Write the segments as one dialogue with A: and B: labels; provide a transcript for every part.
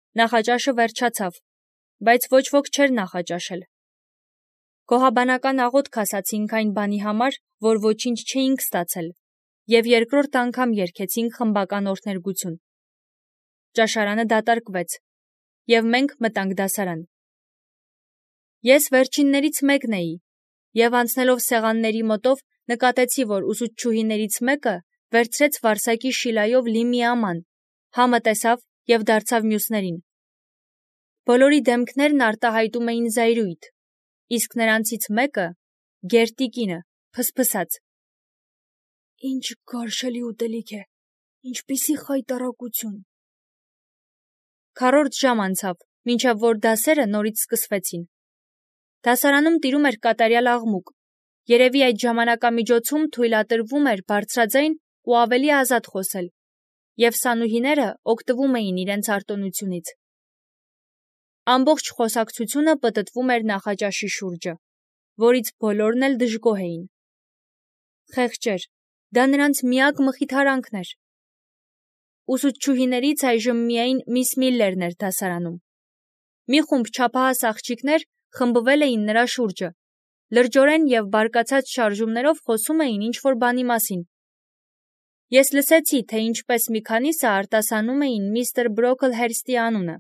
A: Նախաճաշը վերջացավ, բայց ոչ ոք չէր նախաճաշել։ Գոհաբանական աղոթք ասացինք այն բանի համար, որ ոչինչ չէինք ստացել, և երկրորդ անգամ երգեցինք խմբական օրհներգություն։ Ճաշարանը դատարկվեց, և մենք մտանք դասարան։ Ես վերջիններից մեկն էի, և անցնելով սեղանների մոտով նկատեցի, որ ուսուցչուհիներից մեկը վերցրեց վարսակի շիլայով լի մի աման, համը տեսավ և դարձավ մյուսներին։ Բոլորի դեմքներն արտահայտում էին զայրույթ, իսկ նրանցից մեկը, Գերտի կինը, փսփսաց. «Ինչ գարշելի ուտելիք է, ինչպիսի խայտառակություն»։ Քառորդ ժամ անցավ, մինչև որ դասերը նորից սկսվեցին։ Դասարանում տիրում էր կատարյալ աղմուկ, երևի այդ ժամանակամիջոցում թույլատրվում էր բարձրաձայն ու ավելի ազատ խոսել, և սանուհիները օգտվում էին իրենց արտոնությունից։ Ամբողջ խոսակցությունը պտտվում էր նախաճաշի շուրջը, որից բոլորն էլ դժգոհ էին։ Խեղճեր, դա նրանց միակ մխիթարանքն էր։ Ուսուցչուհիներից այժմ միայն միս Միլլերն էր դասարանում։ Մի խումբ չափահաս աղջիկներ խմբվել էին նրա շուրջը, լրջորեն և բարկացած շարժումներով խոսում էին ինչ-որ բանի մասին։ Ես լսեցի, թե ինչպես մի քանիսը արտասանում էին միստր Բրոքլհերստի անունը։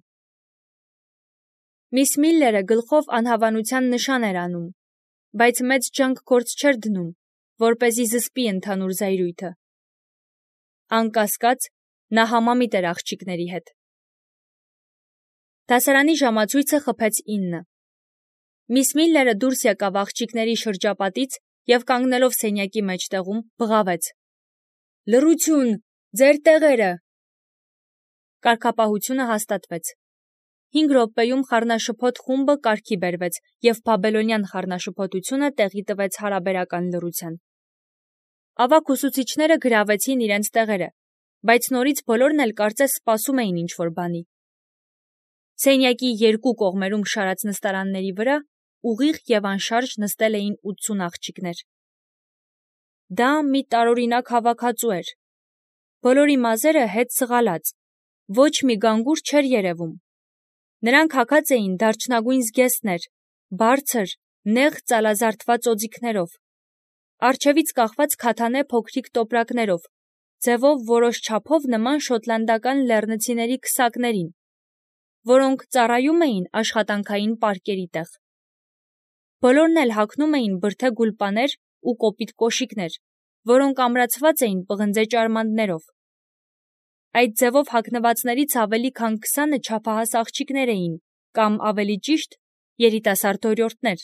A: Միս Միլլերը գլխով անհավանության նշան էր անում, բայց մեծ ջանք գործ չէր դնում, որպեսզի զսպի ընդհանուր զայրույթը։ Անկասկած, նա համամիտ էր աղջիկների հետ։ Դասարանի ժամացույցը խփեց 9։ Միս Միլլերը դուրս եկավ աղջիկների շրջապատից և կանգնելով սենյակի մեջտեղում բղավեց. «Լռություն, ձեր տեղերը»։ Կարգապահությունը հաստատվեց։ 5 րոպեում խառնաշփոթ խումբը կարգի բերվեց, և բաբելոնյան խառնաշփոթությունը տեղի տվեց հարաբերական լռության։ Ավագ ուսուցիչները գրավեցին իրենց տեղերը, բայց նորից բոլորն էլ կարծես սպասում էին ինչ-որ բանի։ Սենյակի երկու կողմերում շարած նստարանների վրա ուղիղ և անշարժ նստել էին 80 աղջիկներ։ Դա մի տարօրինակ հավաքածու էր։ Բոլորի մազերը հետ սղալած, ոչ մի գանգուր չէր երևում։ Նրանք հագած էին դարչնագույն զգեստներ, բարձր, նեղ ծալազարդված օձիքներով, առջևից կախված քաթանե փոքրիկ տոպրակներով, ձևով որոշ չափով նման շոտլանդական լեռնցիների քսակներին, որոնք ծառայում էին աշխատանքային պարկերի տեղ։ Բոլորն էլ հագնում էին բրդե գուլպաներ ու կոպիտ կոշիկներ, որոնք ամրացված էին պղնձե ճարմաններով։ Այդ ձևով հագնվածներից ավելի քան 20-ը չափահաս աղջիկներ էին, կամ ավելի ճիշտ, երիտասարդ օրիորդներ։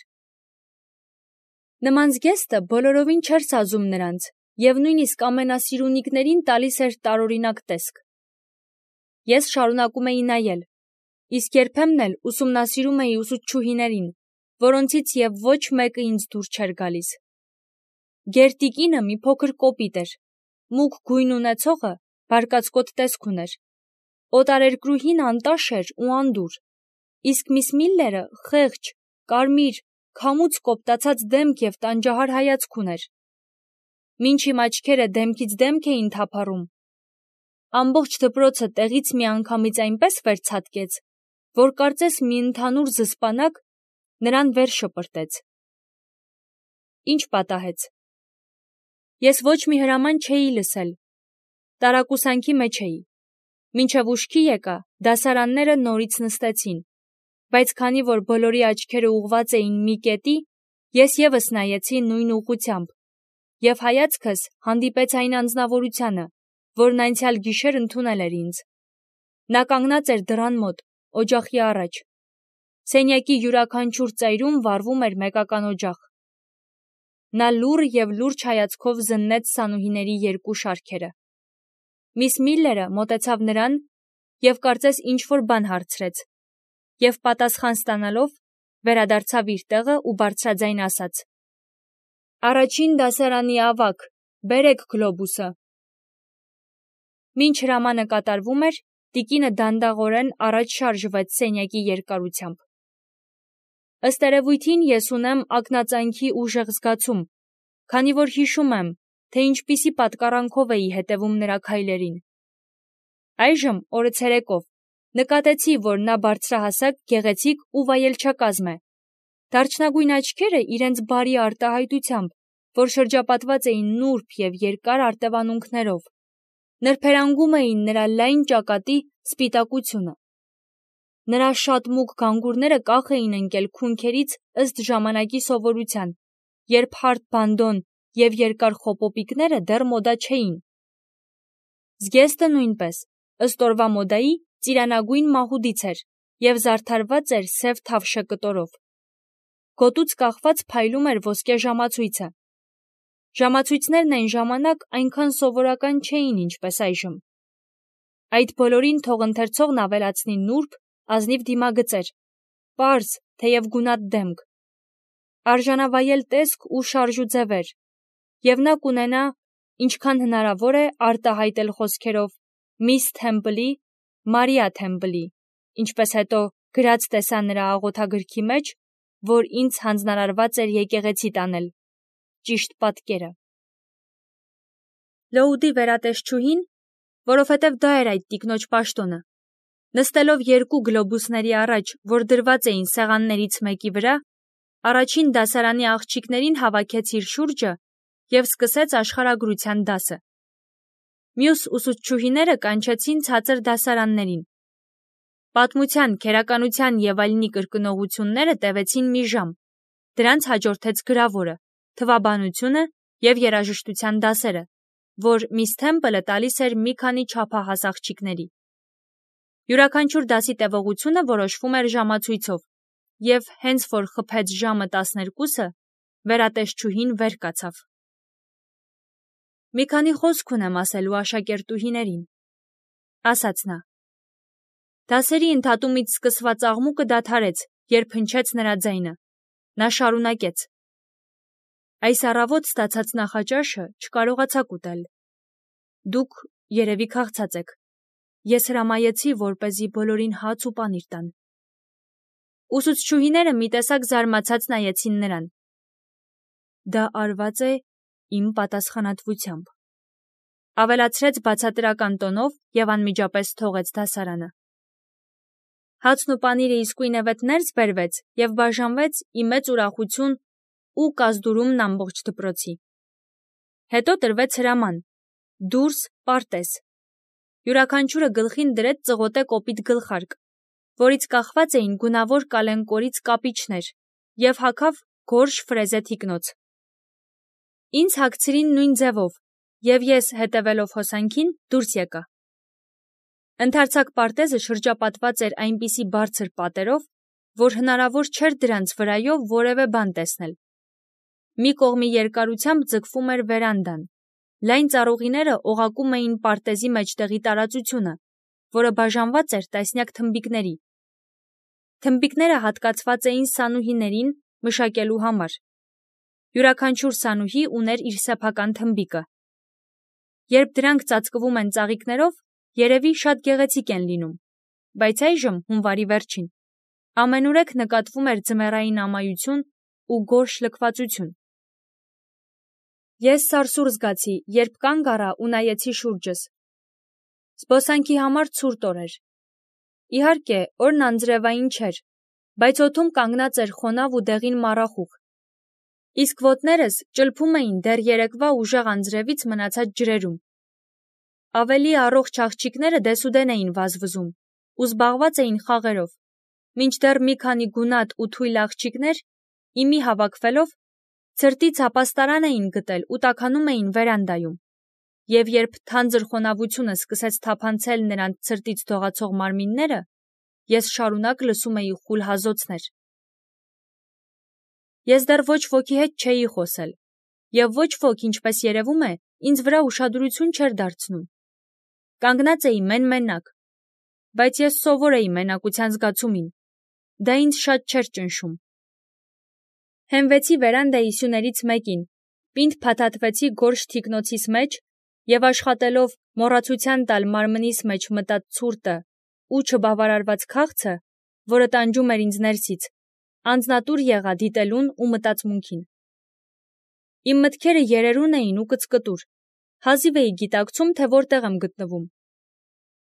A: Նման զգեստը բոլորովին չէր սազում նրանց և նույնիսկ ամենասիրունիկներին տալիս էր տարօրինակ տեսք։ Ես շարունակում էի նայել, իսկ երբեմն էլ ուսումնասիրում էի ուսուցչուհիներին, որոնցից և ոչ մեկը ինձ դուր չէր գալիս։ Գերտի կինը մի փոքր կոպիտ էր, մուգ գույն ունեցողը բարկացկոտ տեսք ուներ, օտարերկրուհին անտաշ էր ու անդուր, իսկ միս Միլլերը խեղճ, կարմիր, քամուց կոպտացած դեմք և տանջահար հայացք ուներ։ Մինչ իմ աչքերը դեմքից դեմք էին թափառում, ամբողջ դպրոցը տեղից միանգամից այնպես վերցատկեց, որ կարծես մի ընդհանուր զսպանակ նրան վեր շպրտեց։ Ինչ պատահեց։ Ես ոչ մի հրաման չէի լսել, տարակուսանքի մեջ էի։ Մինչև ուշքի եկա, դասարանները նորից նստեցին, բայց քանի որ բոլորի աչքերը ուղղված էին մի կետի, ես ևս նայեցի նույն ուղղությամբ, և հայացքս հանդիպեց այն անձնավորությանը, որն անցյալ գիշեր ընդունել էր ինձ։ Նա կանգնած էր դռան մոտ, օջախի առաջ։ Սենյակի յուրաքանչյուր ծայրում վառվում էր մեկական օջախ։ Նա լուռ և լուրջ հայացքով զննեց սանուհիների երկու շարքերը։ Միս Միլլերը մոտեցավ նրան և կարծես ինչ-որ բան հարցրեց, և պատասխան ստանալով վերադարձավ իր տեղը ու բարձրաձայն ասաց. «Առաջին դասարանի ավագ, բերեք գլոբուսը»։ Մինչ հրամանը կատարվում էր, տիկինը դանդաղորեն առաջ շարժվեց սենյակի երկարությամբ։ Ըստ երևույթին ես ունեմ ակնածանքի ուժեղ զգացում, քանի որ հիշում եմ, թե ինչպիսի պատկառանքով էի հետևում նրա քայլերին։ Այժմ, օրը ցերեկով, Նկատեցի, որ նա բարձրահասակ, գեղեցիկ ու վայելչակազմ է։ Դարչնագույն աչքերը իրենց բարի արտահայտությամբ, որ շրջապատված էին նուրբ և երկար արտևանունքներով, նրբերանգում էին նրա լայն ճակատի սպիտակությունը։ Նրա շատ մուգ գանգուրները կախ էին ընկել քունքերից ըստ ժամանակի սովորության, երբ հարթ բանդոն և երկար խոպոպիկները դեռ մոդա չէին։ Զգեստը նույնպես, ըստ օրվա մոդայի, ծիրանագույն մահուդից էր և զարդարված էր սև թավշյա կտորով։ Գոտուց կախված փայլում էր ոսկե ժամացույցը։ Ժամացույցներն այն ժամանակ այնքան սովորական չէին, ինչպես այժմ։ Այդ բոլորին թողընթերցողն ավելացնի նուրբ, ազնիվ դիմագծեր, պարզ, թեև գունատ դեմք, արժանավայել տեսք ու շարժու ձևեր, և նա կունենա, ինչքան հնարավոր է արտահայտել խոսքերով, Միս Թեմպլի, Մարիա Թեմպլի, ինչպես հետո գրած տեսա նրա աղոթագրքի մեջ, որ ինձ հանձնարարված էր եկեղեցի տանել, ճիշտ պատկերը։ Լոուդի վերատեսչուհին, որովհետև դա էր այդ տիկնոջ պաշտոնը, նստելով երկու գլոբուսների առաջ, որ դրված էին սեղաններից մեկի վրա, առաջին դասարանի աղջիկներին հավաքեց իր շուրջը և սկսեց աշխարհագրության դասը։ Մյուս ուսուցչուհիները կանչեցին ցածր դասարաններին։ Պատմության, քերականության և այլնի կրկնողությունները տևեցին մի ժամ, դրանց հաջորդեց գրավորը, թվաբանությունը և երաժշտության դասերը, որ Միս Թեմպլը տալիս էր մի քանի չափահաս աղջիկների։ Յուրաքանչյուր դասի տևողությունը որոշվում էր ժամացույցով, և հենց որ խփեց ժամը 12-ը, վերատեսչուհին վեր կացավ։ Մի քանի խոսք ունեմ ասելու աշակերտուհիներին, ասաց նա։ Դասերի ընդհատումից սկսված աղմուկը դադարեց, երբ հնչեց նրա ձայնը։ Նա շարունակեց. Այս առավոտ ստացած նախաճաշը չկարողացաք ուտել։ Դուք երևի քաղցած եք։ Ես հրամայեցի, որպեսզի բոլորին հաց ու պանիր տան։ Ուսուցչուհիները մի տեսակ զարմացած նայեցին նրան։ Դա արված է իմ պատասխանատվությամբ, ավելացրեց բացատրական տոնով և անմիջապես թողեց դասարանը։ Հացն ու պանիրը իսկույնևեթ ներս բերվեց և բաժանվեց ի մեծ ուրախություն ու կազդուրումն ամբողջ դպրոցի։ Հետո տրվեց հրաման. դուրս պարտեզ։ Յուրաքանչյուրը գլխին դրեց ծղոտե կոպիտ գլխարկ, որից կախված էին գունավոր կալենկորից կապիչներ, և հագավ գորշ ֆրեզե թիկնոց։ Ինձ հագցրին նույն ձևով, և ես, հետևելով հոսանքին, դուրս եկա։ Ընդարձակ պարտեզը շրջապատված էր այնպիսի բարձր պատերով, որ հնարավոր չէր դրանց վրայով որևէ բան տեսնել։ Մի կողմի երկարությամբ ձգվում էր վերանդան։ Լայն ծառուղիները օղակում էին պարտեզի մեջտեղի տարածությունը, որը բաժանված էր տասնյակ թմբիկների։ Թմբիկները հատկացված էին սանուհիներին մշակելու համար։ Յուրաքանչյուր սանուհի ուներ իր սեփական թմբիկը։ Երբ դրանք ծածկվում են ծաղիկներով, երևի շատ գեղեցիկ են լինում, բայց այժմ, հունվարի վերջին, ամենուրեք նկատվում էր ձմեռային ամայություն ու գորշ լքվածություն։ Ես սարսուռ զգացի, երբ կանգ առա ու նայեցի շուրջս։ Զբոսանքի համար ցուրտ օր էր։ Իհարկե, օրն անձրևային չէր, բայց օդում կանգնած էր խոնավ ու դեղին մառախուղ, իսկ ոտներս ճլփում էին դեռ երեկվա ուժեղ անձրևից մնացած ջրերում։ Ավելի առողջ աղջիկները դեսուդեն էին վազվզում ու զբաղված էին խաղերով, մինչդեռ մի քանի գունատ ու թույլ աղջիկներ, իմի հավաքվելով, ցրտից ապաստարան էին գտել ու տաքանում էին վերանդայում, և երբ թանձր խոնավությունը սկսեց թափանցել նրանց ցրտից դողացող մարմինները, ես շարունակ լսում էի խուլ հազոցներ։ Ես դեռ ոչ ոքի հետ չէի խոսել, և ոչ ոք, ինչպես երևում է, ինձ վրա ուշադրություն չէր դարձնում։ Կանգնած էի մեն-մենակ, բայց ես սովոր էի մենակության զգացումին, դա ինձ շատ չէր ճնշում։ Հենվեցի վերանդայի սյուներից մեկին, պինդ փաթաթվեցի գորշ թիկնոցիս մեջ և աշխատելով մոռացության տալ մարմնիս մեջ մտած ցուրտը ու չբավարարված քաղցը, որը տանջում էր ինձ ներսից, անձնատուր եղա դիտելուն ու մտածմունքին։ Իմ մտքերը երերուն էին ու կծկտուր, հազիվ էի գիտակցում, թե որտեղ եմ գտնվում։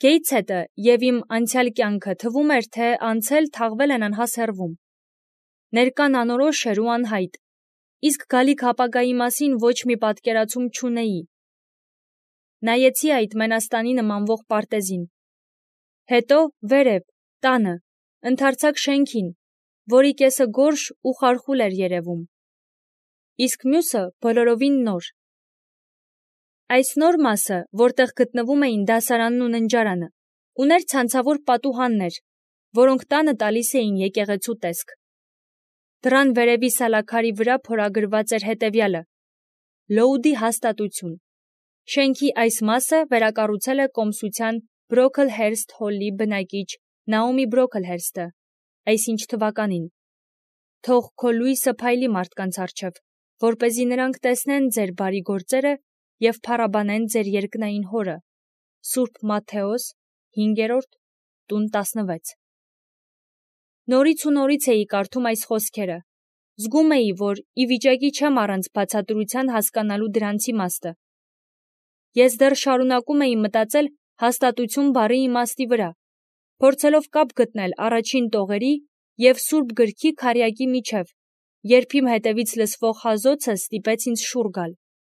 A: Քեյթ հետը եւ իմ անցյալ կյանքը թվում էր, թե անցել թաղվել են անհաս հեռվում։ Ներկան անորոշ էր ու անհայտ, իսկ գալիք ապագայի մասին ոչ մի պատկերացում չունեի։ Նայեցի այդ Մենաստանի նմանվող պարտեզին։ Հետո վերև, տանը, ընդարձակ շենքին, որի կեսը գորշ ու խարխուլ էր երևում։ Իսկ մյուսը բոլորովին նոր։ Այս նոր մասը, որտեղ գտնվում էին դասարանն ու ննջարանը, ուներ ցանցավոր պատուհաններ, որոնք տանը տալիս էին եկեղեցու տեսք։ Դռան վերևի սալաքարի վրա փորագրված էր հետևյալը. Լոուդի հաստատություն։ Շենքի այս մասը վերակառուցել է կոմսության Բրոքլհերսթ հոլի բնակիչ Նաոմի Բրոքլհերսթը, այսինչ թվականին։ Թող քո լույսը փայլի մարդկանց առջև, որպեսզի նրանք տեսնեն ձեր բարի գործերը և փառաբանեն ձեր երկնային հորը։ Սուրբ Մատթեոս 5-րդ, տուն 16։ Նորից ու նորից էի կարդում այս խոսքերը։ Զգում էի, որ ի վիճակի չեմ առանց բացատրության հասկանալու դրանց իմաստը։ Ես դեռ շարունակում էի մտածել հաստատություն բառի իմաստի վրա, փորձելով կապ գտնել առաջին տողերի և Սուրբ գրքի քառյակի միջև, երբ իմ հետևից լսվող հազոցը ստիպեց ինձ շուռ գալ։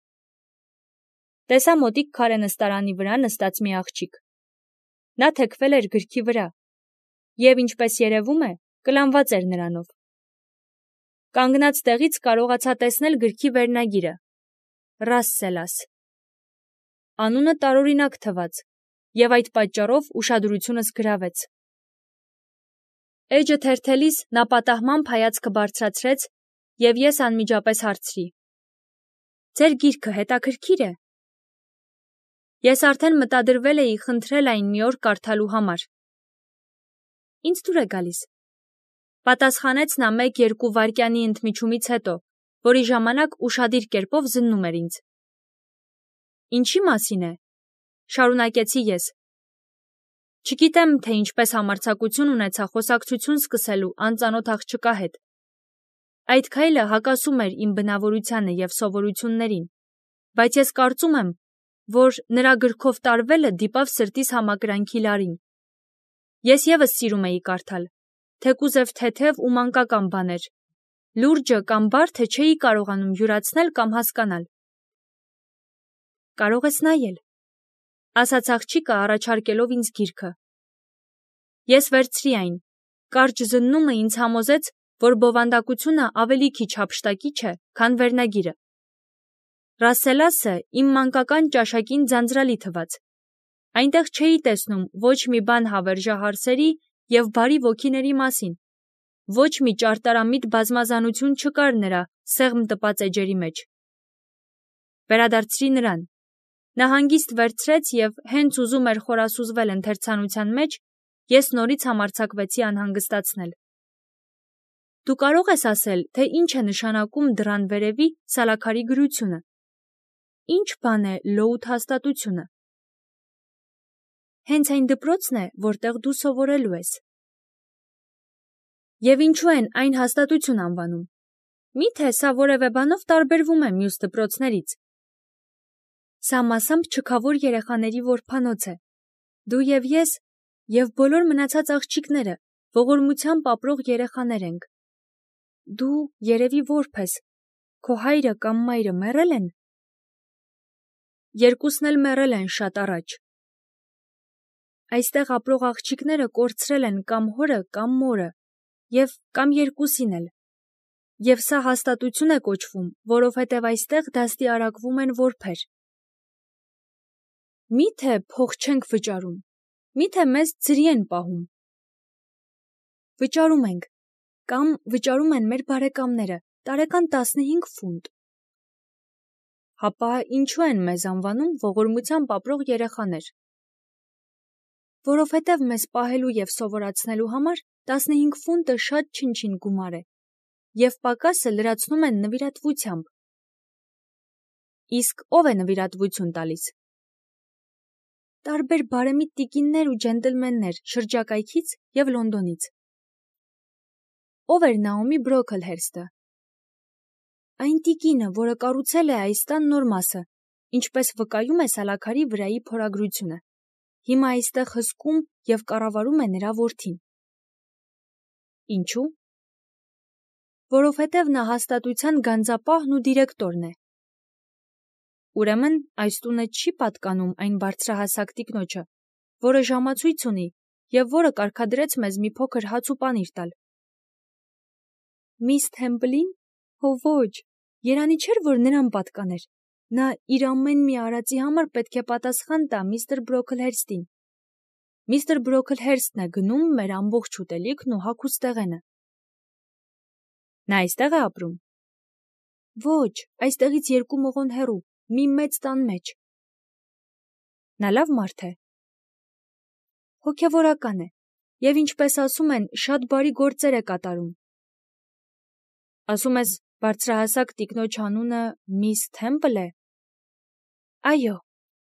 A: Տեսա մոտիկ քարե նստարանի վրա նստած մի աղջիկ։ Նա թեքվել էր գրքի վրա և, ինչպես երևում է, կլանված էր նրանով։ Կանգնած տեղից կարողացա տեսնել գրքի վերնագիրը. Ռասսելաս։ Անունը տարօրինակ թվաց, և այդ պատճառով ուշադրությունս գրավեց։ Էջը թերթելիս նա պատահմամբ հայացքը բարձրացրեց, և ես անմիջապես հարցրի. Ձեր գիրքը հետաքրքիր է։ Ես արդեն մտադրվել էի խնդրել այն մի օր կարդալու համար։ Ինձ դուր է գալիս, պատասխանեց նա 1-2 վայրկյանի ընդմիջումից հետո, որի ժամանակ ուշադիր կերպով զննում էր ինձ։ Ինչի մասին է, շարունակեցի ես։ Չգիտեմ, թե ինչպես համարձակություն ունեցա խոսակցություն սկսելու անծանոթ աղջկա հետ։ Այդ քայլը հակասում էր իմ բնավորությանը և սովորություններին, բայց ես կարծում եմ, որ նրա գրքով տարվելը դիպավ սրտիս համակրանքի լարին։ Ես ևս սիրում էի կարդալ, թեկուզև թեթև ու մանկական բաներ, լուրջը կամ բարդը չէի կարողանում յուրացնել կամ հասկանալ։ Կարող ես նայել, ասաց աղջիկը առաջարկելով ինձ գիրքը։ Ես վերցրի այն, կարճ զննումը ինձ համոզեց, որ բովանդակությունը ավելի քիչ հափշտակիչ է, քան վերնագիրը։ Ռասսելասը իմ մանկական ճաշակին ձանձրալի թվաց։ Այնտեղ չէի տեսնում ոչ մի բան հավերժահարսերի և բարի ոգիների մասին, ոչ մի ճարտարամիտ բազմազանություն չկար նրա սեղմ տպած էջերի մեջ։ Վերադարձրի նրան։ Նա հանգիստ վերցրեց և հենց ուզում էր խորասուզվել ընթերցանության մեջ, ես նորից համարձակվեցի անհանգստացնել։ Դու կարող ես ասել, թե ինչ է նշանակում դռան վերևի սալաքարի գրությունը։ Ինչ բան է Լոուդ հաստատությունը։ Հենց այն դպրոցն է, որտեղ դու սովորելու ես։ Եվ ինչու են այն հաստատություն անվանում։ Միթե սա որևէ բանով տարբերվում է մյուս դպրոցներից։ Սա մասամբ չքավոր երեխաների որբանոց է։ Դու և ես, և բոլոր մնացած աղջիկները ողորմությամբ ապրող երեխաներ ենք։ Դու երևի որբ ես, քո հայրը կամ մայրը մեռել են։ Երկուսն էլ մեռել են շատ առաջ։ Այստեղ ապրող աղջիկները կորցրել են կամ հորը կամ մորը, և կամ երկուսին էլ։ Եվ սա հաստատություն է կոչվում, որովհետև այստեղ դաստիարակվում են որբեր։ Միթե փող չենք վճարում, միթե մեզ ձրի են պահում։ Վճարում ենք, կամ վճարում են մեր բարեկամները, տարեկան 15 ֆունտ։ Հապա ինչու են մեզ անվանում ողորմությամբ ապրող երեխաներ։ Որովհետև մեզ պահելու և սովորացնելու համար 15 ֆունտը շատ չնչին գումար է, և պակասը լրացնում են նվիրատվությամբ։ Իսկ ով է նվիրատվություն տալիս։ Տարբեր բարեմիտ տիկիններ ու ջենտլմեններ շրջակայքից և Լոնդոնից։ Ով էր Նաոմի Բրոքլհերսթը։ Այն տիկինը, որը կառուցել է այս տան նոր մասը, ինչպես վկայում է սալաքարի վրայի փորագրությունը, հիմա այստեղ հսկում և կառավարում է նրա որդին։ Ինչու՞։ Որովհետև նա հաստատության գանձապահն ու դիրեկտորն է։ Ուրեմն այս տունը չի պատկանում այն բարձրահասակ տիկնոջը, որը ժամացույց ունի և որը կարգադրեց մեզ մի փոքր հաց ու պանիր տալ։ Միս Թեմպլին։ Հո ոչ, երանի չէր, որ նրան պատկաներ։ Նա իր ամեն մի արածի համար պետք է պատասխան տա միստր Բրոքլհերստին։ Միստր Բրոքլհերստն է գնում մեր ամբողջ ուտելիքն ու հագուստեղենը։ Նա այստեղ է ապրում։ Ոչ, այստեղից 2 մղոն հեռու, մի մեծ տան մեջ։ Նա լավ մարդ է։ Հոգևորական է, և ինչպես ասում են, շատ բարի գործեր է կատարում։ Ասում ես, բարձրահասակ տիկնոջ անունը Միս Թեմպլ է։ Այո։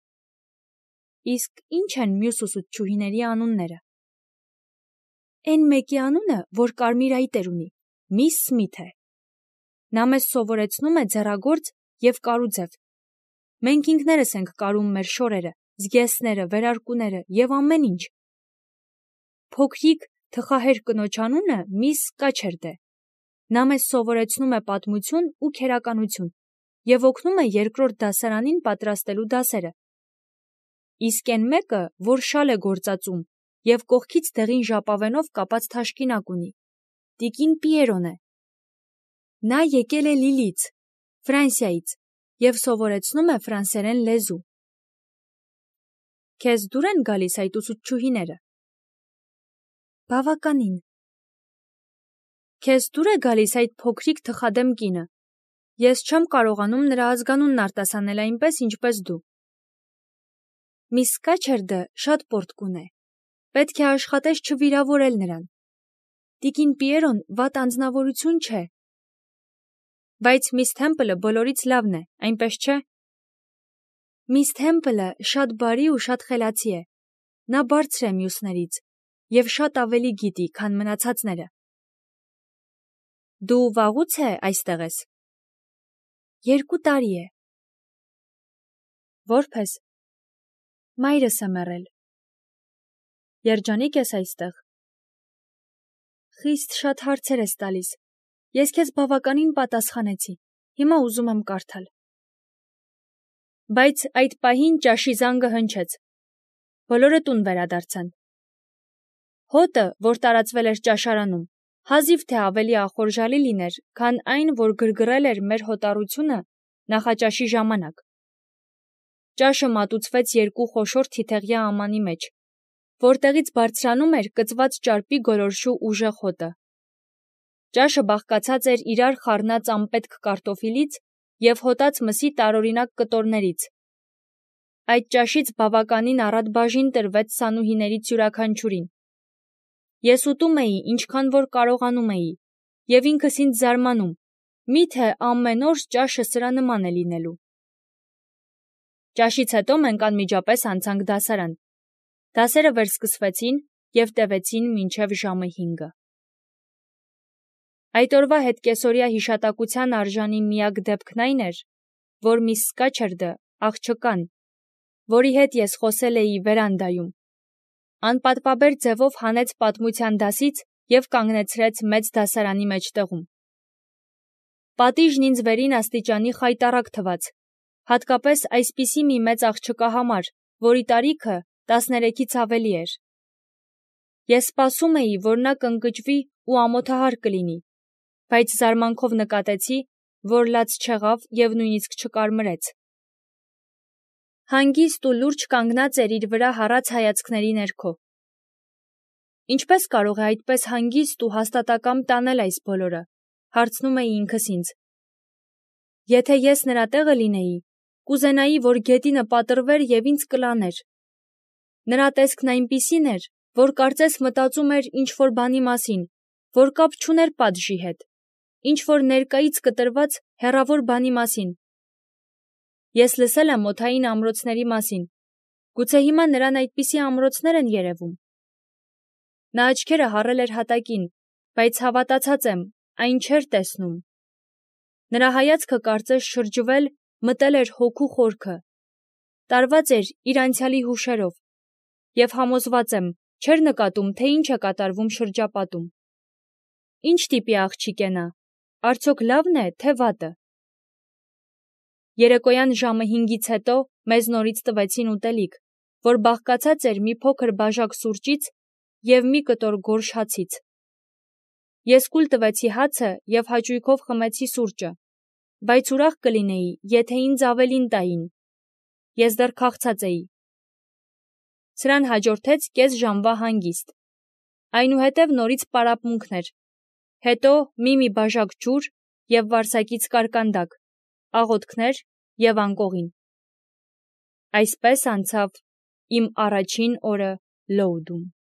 A: Իսկ ինչ են մյուս ուսուցչուհիների անունները։ Էն մեկի անունը, որ կարմիր այտեր ունի, Միս Սմիթ է։ Նա մեզ սովորեցնում է ձեռագործ և կարուձև։ Մենք ինքներս ենք կարում մեր շորերը, զգեստները, վերարկուները և ամեն ինչ։ Փոքրիկ, թխահեր կնոջ անունը Միս Սկաչերդ է։ Նա մեզ սովորեցնում է պատմություն ու քերականություն և օգնում է 2-րդ դասարանին պատրաստելու դասերը։ Իսկ էն մեկը, որ շալ է գործածում և կողքից դեղին ժապավենով կապած թաշկինակ ունի, տիկին Պիերոն է։ Նա եկել է Լիլից, Ֆրանսիայից, և սովորեցնում է ֆրանսերեն լեզու։ Քեզ դուր են գալիս այդ ուսուցչուհիները։ Բավականին։ Քեզ դուր է գալիս այդ փոքրիկ թխադեմ կինը։ Ես չեմ կարողանում նրա ազգանունն արտասանել այնպես, ինչպես դու։ Միս Սկաչերդը շատ պոռթկուն է։ Պետք է աշխատես չվիրավորել նրան։ Տիկին Պիերոն վատ անձնավորություն չէ։ Բայց Միս Թեմպլը բոլորից լավն է, այնպես չէ։ Միս Թեմպլը շատ բարի ու շատ խելացի է։ Նա բարձր է մյուսներից և շատ ավելի գիտի, քան մնացածները։ Դու վաղուց է այստեղ ես։ 2 տարի է։ Որպես։ Մայրս է մեռել։ Երջանիկ ես այստեղ։ Խիստ շատ հարցեր ես տալիս։ Ես քեզ բավականին պատասխանեցի։ Հիմա ուզում եմ կարդալ։ Բայց այդ պահին ճաշի զանգը հնչեց։ Բոլորը տուն վերադարձան։ Հոտը, որ տարածվել էր ճաշարանում, հազիվ թե ավելի ախորժալի լիներ, քան այն, որ գրգռել էր մեր հոտառությունը նախաճաշի ժամանակ։ Ճաշը մատուցվեց 2 խոշոր թիթեղյա ամանի մեջ, որտեղից բարձրանում էր կծված ճարպի գոլորշու ուժեղ հոտը։ Ճաշը բաղկացած էր իրար խառնած անպետք կարտոֆիլից և հոտած մսի տարօրինակ կտորներից։ Այդ ճաշից բավականին առատ բաժին տրվեց սանուհիներից յուրաքանչյուրին։ Ես ուտում էի, ինչքան որ կարողանում էի, և ինքս ինձ զարմանում, միթե ամեն օր ճաշը սրա նման է լինելու։ Ճաշից հետո մենք անմիջապես անցանք դասարան։ Դասերը վերսկսվեցին և տևեցին մինչև ժամը 5-ը։ Այդ օրվա հետկեսօրյա հիշատակության արժանի միակ դեպքն այն էր, որ Միս Սկաչերդը, աղջկան, որի հետ ես խոսել էի վերանդայում, անպատվաբեր ձևով հանեց պատմության դասից և կանգնեցրեց մեծ դասարանի մեջտեղում։ Պատիժն ինձ վերին աստիճանի խայտառակ թվաց, հատկապես այսպիսի մի մեծ աղջկա համար, որի տարիքը 13-ից ավելի էր։ Ես սպասում էի, որ նա կընկճվի ու ամոթահար կլինի, բայց զարմանքով նկատեցի, որ լաց չեղավ և նույնիսկ չկարմրեց։ Հանգիստ ու լուրջ կանգնած էր իր վրա հառած հայացքների ներքո։ Ինչպես կարող է այդպես հանգիստ ու հաստատակամ տանել այս բոլորը, հարցնում էի ինքս ինձ։ Եթե ես նրա տեղը լինեի, կուզենայի, որ գետինը պատռվեր և ինձ կլաներ։ Նրա տեսքն այնպիսին էր, որ կարծես մտածում էր ինչ-որ բանի մասին, որ կապ չուներ պատժի հետ, ինչ-որ ներկայից կտրված հեռավոր բանի մասին։ Ես լսել եմ օդային ամրոցների մասին։ Գուցե հիմա նրան այդպիսի ամրոցներ են երևում։ Նա աչքերը հառել էր հատակին, բայց հավատացած եմ, այն չէր տեսնում։ Նրա հայացքը կարծես շրջվել, մտել էր հոգու խորքը, տարված էր իր անցյալի հուշերով։ և համոզված եմ, չէր նկատում, թե ինչ է կատարվում շրջապատում։ Ինչ տիպի աղջիկ է նա, արդյոք լավն է, թե վատը։ Երեկոյան ժամը 5-ից հետո մեզ նորից տվեցին ուտելիք, որ բաղկացած էր մի փոքր բաժակ սուրճից և մի կտոր գորշ հացից։ Ես կուլ տվեցի հացը և հաճույքով խմեցի սուրճը, բայց ուրախ կլինեի, եթե ինձ ավելին տային։ Ես դեռ քաղցած էի։ Սրան հաջորդեց կես ժամվա հանգիստ։ Այնուհետև նորից պարապմունքներ, հետո մի բաժակ ջուր և վարսակից կարկանդակ, աղոթքներ և անկողին։ Այսպես անցավ իմ առաջին օրը Լոուդում։